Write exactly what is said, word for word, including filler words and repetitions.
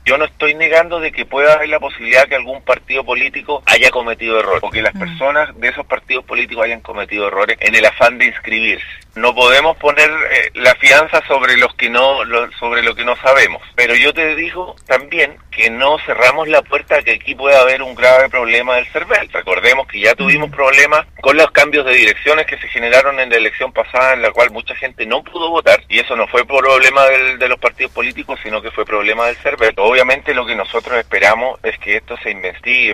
Yo no estoy negando de que pueda haber la posibilidad que algún partido político haya cometido errores, o que las personas de esos partidos políticos hayan cometido errores en el afán de inscribirse. No podemos poner eh, la fianza sobre los que no, lo, sobre lo que no sabemos. Pero yo te digo también que no cerramos la puerta a que aquí pueda haber un grave problema del CERVEL. Recordemos que ya tuvimos problemas con los cambios de direcciones que se generaron en la elección pasada, en la cual mucha gente no pudo votar, y eso no fue problema del, de los partidos políticos, sino que fue problema del CERVEL. Obviamente lo que nosotros esperamos es que esto se investigue